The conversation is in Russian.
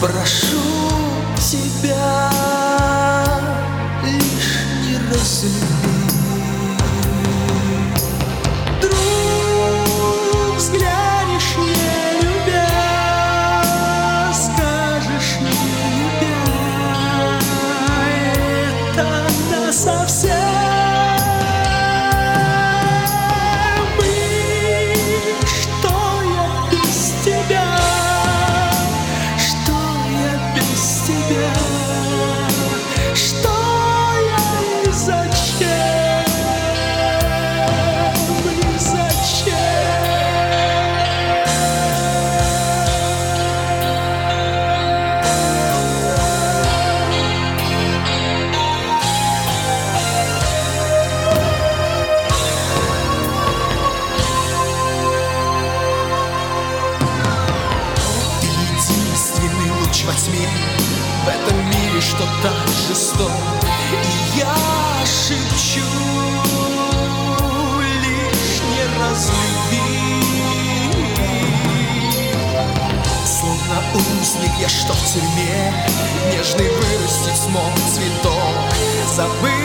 Прошу тебя, лишь не разлюби. Вдруг взглянешь, не любя, скажешь, не любя, это насовсем. Во тьме, в этом мире, что так жесток, и я шепчу, лишь не разлюби. Словно узник я, что в тюрьме, нежный вырастить смог цветок, забыть